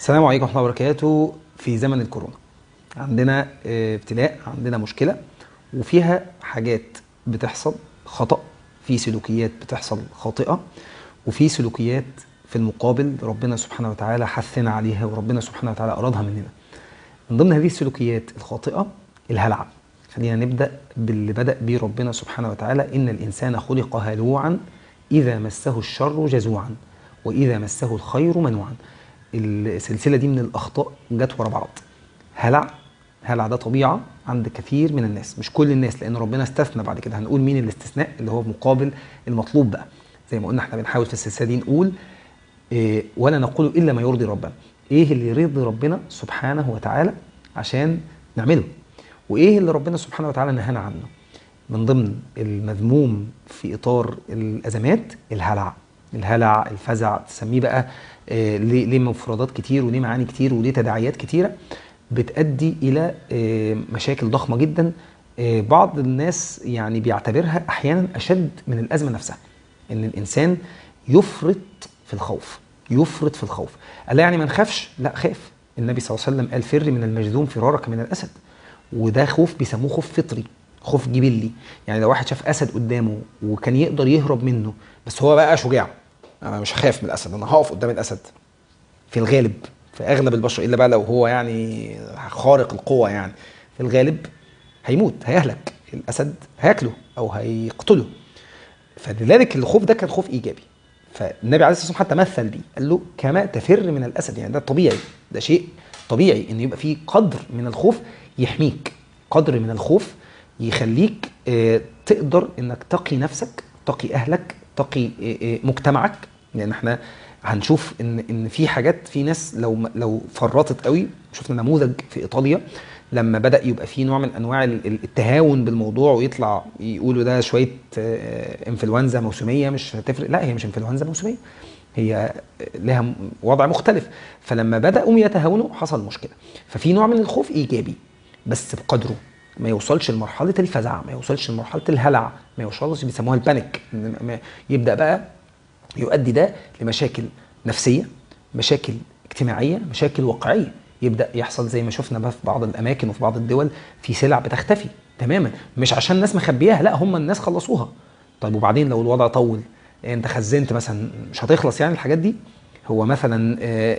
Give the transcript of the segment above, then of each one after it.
السلام عليكم ورحمة الله وبركاته. في زمن الكورونا عندنا ابتلاء، عندنا مشكلة وفيها حاجات بتحصل خطأ، في سلوكيات بتحصل خاطئة، وفي سلوكيات في المقابل ربنا سبحانه وتعالى حثنا عليها وربنا سبحانه وتعالى أرادها مننا. من ضمن هذه السلوكيات الخاطئة الهلع. خلينا نبدأ باللي بدأ به ربنا سبحانه وتعالى: إن الإنسان خلق هلوعا إذا مسه الشر جزوعا وإذا مسه الخير منوعا. السلسلة دي من الأخطاء جت ورا بعض. هلع ده طبيعة عند كثير من الناس، مش كل الناس، لأن ربنا استثنى بعد كده. هنقول مين الاستثناء اللي هو مقابل المطلوب بقى. زي ما قلنا احنا بنحاول في السلسلة دي نقول ولا نقول إلا ما يرضي ربنا. إيه اللي يرضي ربنا سبحانه وتعالى عشان نعمله، وإيه اللي ربنا سبحانه وتعالى نهانا عنه. من ضمن المذموم في إطار الأزمات الهلع، الفزع، تسميه بقى ليه مفردات كتير وليه معاني كتير وليه تداعيات كتيرة بتؤدي إلى مشاكل ضخمة جدا. بعض الناس يعني بيعتبرها أحيانا أشد من الأزمة نفسها، إن الإنسان يفرط في الخوف. قال يعني ما نخافش؟ لا، خاف. النبي صلى الله عليه وسلم قال: فر من المجذوم فرارك من الأسد. وده خوف بيسموه خوف فطري، خوف جبلي. يعني لو واحد شاف أسد قدامه وكان يقدر يهرب منه، بس هو بقى شجاع، انا مش هخاف من الاسد، انا هقف قدام الاسد. في الغالب، في اغلب البشر، الا بقى لو هو يعني خارق القوه، يعني في الغالب هيموت، هيهلك، الاسد هياكله او هيقتله. فلذلك الخوف ده كان خوف ايجابي. فالنبي عليه الصلاه والسلام حتى مثل بيه، قال له: كما تفر من الاسد. يعني ده طبيعي، ده شيء طبيعي ان يبقى فيه قدر من الخوف يحميك، قدر من الخوف يخليك تقدر انك تقي نفسك، تقي اهلك، تقي مجتمعك. لان احنا هنشوف ان في حاجات، في ناس لو فرطت قوي. شفنا نموذج في ايطاليا لما بدأ يبقى في نوع من انواع التهاون بالموضوع، ويطلع يقولوا ده شويه انفلونزا موسميه مش هتفرق. لا، هي مش انفلونزا موسميه، هي لها وضع مختلف. فلما بدأوا يتهاونوا حصل مشكله. ففي نوع من الخوف ايجابي بس بقدره، ما يوصلش لمرحله الفزع، ما يوصلش لمرحله الهلع، ما يوصلش، بيسموها البانيك. يبدأ بقى يؤدي ده لمشاكل نفسية، مشاكل اجتماعية، مشاكل واقعية. يبدأ يحصل زي ما شفنا بقى في بعض الأماكن وفي بعض الدول، في سلع بتختفي تماما، مش عشان الناس مخبياها، لا، هم الناس خلصوها. طيب وبعدين لو الوضع طول، انت خزنت مثلا، مش هتخلص يعني الحاجات دي. هو مثلا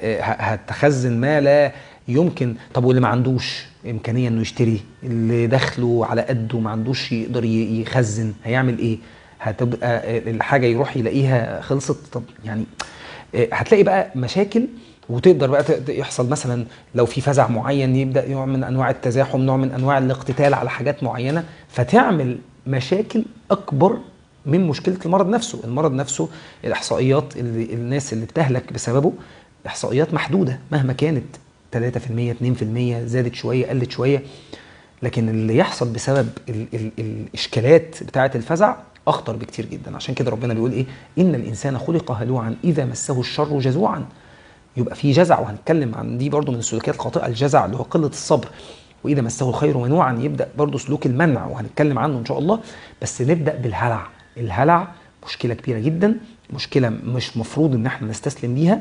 هتخزن ما لا يمكن. طب واللي ما عندوش إمكانية إنه يشتري، اللي دخله على قده ما عندوش يقدر يخزن، هيعمل إيه؟ هتبقى الحاجة يروح يلاقيها خلصت. طب يعني هتلاقي بقى مشاكل. وتقدر بقى يحصل مثلا لو في فزع معين، يبدأ نوع من أنواع التزاحم، نوع من أنواع الاقتتال على حاجات معينة، فتعمل مشاكل أكبر من مشكلة المرض نفسه. المرض نفسه الإحصائيات اللي الناس اللي بتهلك بسببه إحصائيات محدودة مهما كانت، 3%، 2%، زادت شوية قلت شوية. لكن اللي يحصل بسبب الإشكالات بتاعة الفزع أخطر بكتير جدا. عشان كده ربنا بيقول إيه؟ إن الإنسان خلق هلوعا إذا مسه الشر جزوعا. يبقى في جزع، وهنتكلم عن دي برضو من السلوكيات الخاطئة، الجزع اللي هو قلة الصبر. وإذا مسه الخير منوعا، يبدأ برضو سلوك المنع، وهنتكلم عنه إن شاء الله. بس نبدأ بالهلع. الهلع مشكلة كبيرة جدا، مشكلة مش مفروض إن احنا نستسلم ليها.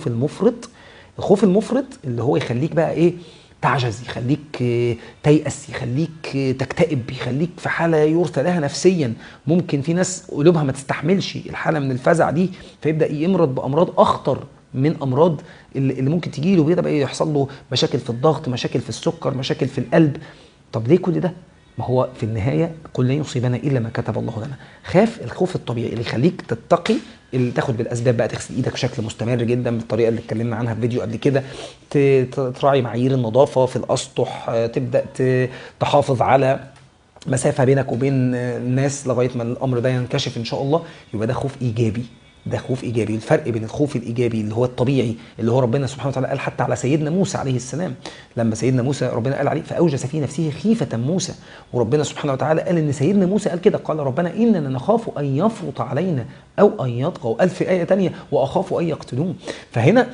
الخوف المفرط اللي هو يخليك بقى إيه؟ تعجز، يخليك تيأس، يخليك تكتئب، يخليك في حالة يرثى لها نفسيا. ممكن في ناس قلوبها ما تستحملش الحالة من الفزع دي، فيبدأ يمرض بأمراض أخطر من أمراض اللي ممكن تجيله. بيبدأ يحصل له مشاكل في الضغط، مشاكل في السكر، مشاكل في القلب. طب ليه كل ده؟ ما هو في النهاية قل لن يصيبنا إلا ما كتب الله لنا. خاف الخوف الطبيعي اللي يخليك تتقي، اللي تاخد بالأسباب بقى، تغسل إيدك بشكل مستمر جدا بالطريقة اللي اتكلمنا عنها في فيديو قبل كده، تراعي معايير النظافة في الأسطح، تبدأ تحافظ على مسافة بينك وبين الناس لغاية ما الأمر ده ينكشف إن شاء الله. يبقى ده خوف إيجابي، ده خوف ايجابي. الفرق بين الخوف الايجابي اللي هو الطبيعي، اللي هو ربنا سبحانه وتعالى قال حتى على سيدنا موسى عليه السلام، لما سيدنا موسى ربنا قال عليه: فاوجس في نفسه خيفه موسى. وربنا سبحانه وتعالى قال ان سيدنا موسى قال كده، قال: ربنا اننا نخاف ان يفرط علينا او ان يطغى. وقال في ايه ثانيه: واخاف ان يقتلون. فهنا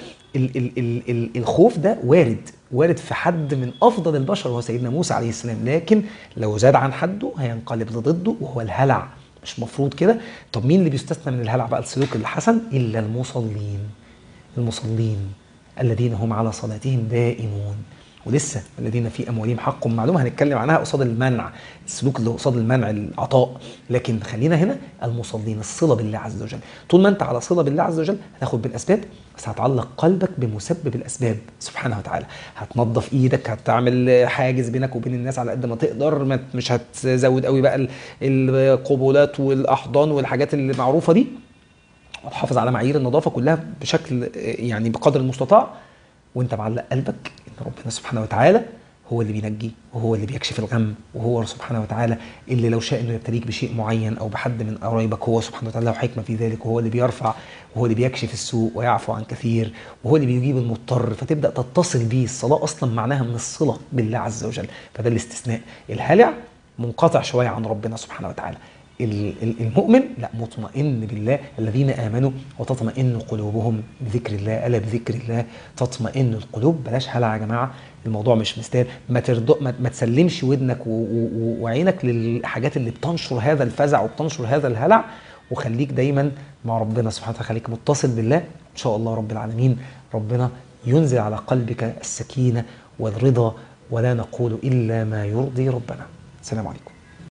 الخوف ده وارد في حد من افضل البشر وهو سيدنا موسى عليه السلام، لكن لو زاد عن حده هينقلب ضده، وهو الهلع. مش مفروض كده. طب مين اللي بيستثنى من الهلع بقى السلوك الحسن؟ الا المصلين. الذين هم على صلاتهم دائمون. ولسه الذين في اموالهم حق معلوم هنتكلم عنها قصاد المنع، السلوك اللي قصاد المنع العطاء. لكن خلينا هنا المصلين، الصله بالله عز وجل. طول ما انت على صله بالله عز وجل هتاخد بالاسباب، بس هتعلق قلبك بمسبب الاسباب سبحانه وتعالى. هتنظف ايدك، هتعمل حاجز بينك وبين الناس على قد ما تقدر، مش هتزود قوي بقى القبولات والاحضان والحاجات اللي معروفه دي، وتحافظ على معايير النظافه كلها بشكل يعني بقدر المستطاع، وانت معلق قلبك ان ربنا سبحانه وتعالى هو اللي بينجي وهو اللي بيكشف الغم، وهو سبحانه وتعالى اللي لو شاء انه يبتليك بشيء معين او بحد من قرايبك، هو سبحانه وتعالى له حكمه في ذلك، وهو اللي بيرفع وهو اللي بيكشف السوء ويعفو عن كثير، وهو اللي بيجيب المضطر، فتبدا تتصل بيه. الصلاه اصلا معناها من الصله بالله عز وجل، فده الاستثناء. الهلع منقطع شويه عن ربنا سبحانه وتعالى. المؤمن لا، مطمئن بالله. الذين آمنوا وتطمئن قلوبهم بذكر الله، ألا بذكر الله تطمئن القلوب. بلاش هلع يا جماعة، الموضوع مش مستاهل. ما تسلمش ودنك وعينك للحاجات اللي بتنشر هذا الفزع وبتنشر هذا الهلع، وخليك دايما مع ربنا سبحانه وتعالى، خليك متصل بالله. إن شاء الله رب العالمين ربنا ينزل على قلبك السكينة والرضا، ولا نقول إلا ما يرضي ربنا. السلام عليكم.